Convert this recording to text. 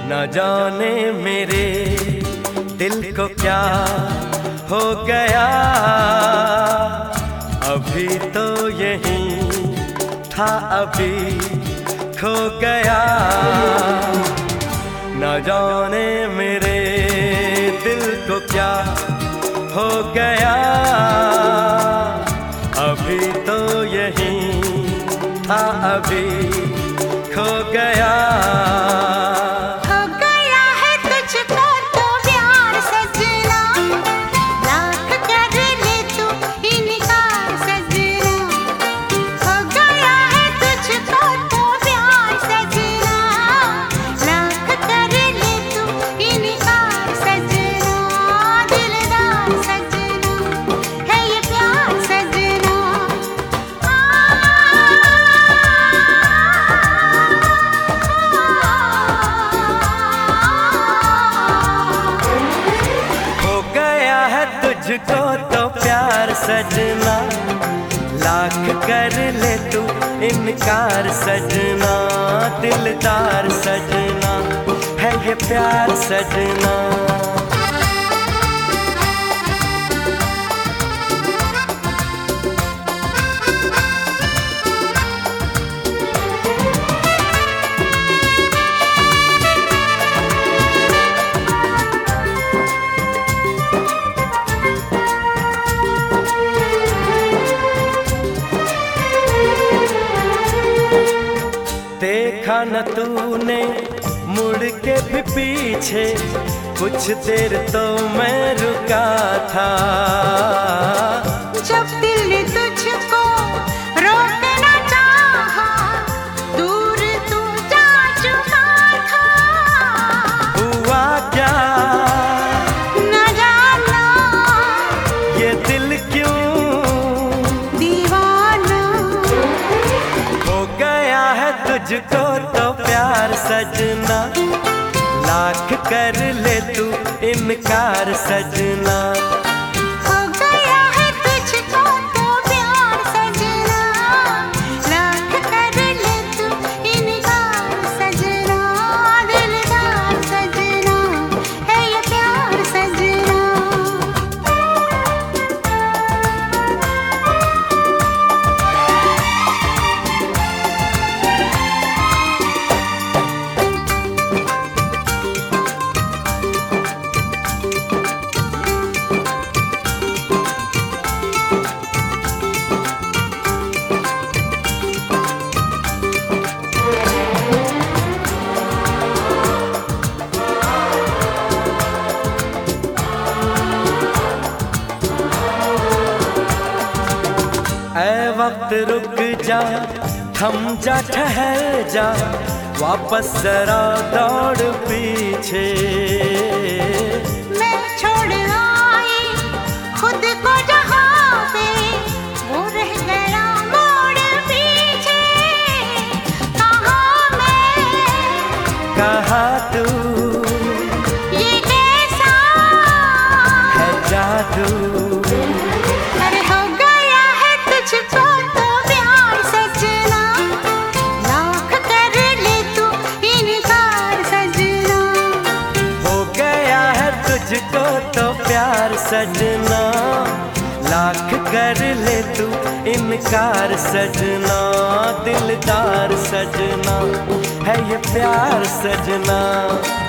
न जाने मेरे दिल को क्या हो गया, अभी तो यहीं था अभी खो गया। न जाने मेरे दिल को क्या हो गया, अभी तो यहीं था अभी खो गया। तुझको तो प्यार सजना, लाख कर ले तू इनकार सजना। दिलदार सजना है ये प्यार सजना। देखा न तूने मुड़ के भी पीछे, कुछ देर तो मैं रुका था। जब दिल तुझको रोकना चाहा, दूर तू जा चुका था। हुआ क्या न जाना, ये दिल क्यों दीवाना हो गया है तुझको तो प्यार सजना। लाख कर ले तू इनकार सजना। हो गया है तुझको तो प्यार सजना, लाख कर ले तू इनकार सजना। दिलदार सजना है ये प्यार सजना। ऐ वक्त रुक जा, थम जा, ठहर जा, वापस जरा दौड़ पीछे। मैं छोड़ आई खुद को जहाँ पे, वो रह गया मोड़ पीछे। कहाँ मैं कहाँ तू, ये कैसा है जादू। अरे हो गया है तुझको तो प्यार सजना, लाख कर ले तू इनकार सजना। हो गया है तुझको तो प्यार सजना, लाख कर ले तू इनकार सजना। दिलदार सजना है ये प्यार सजना।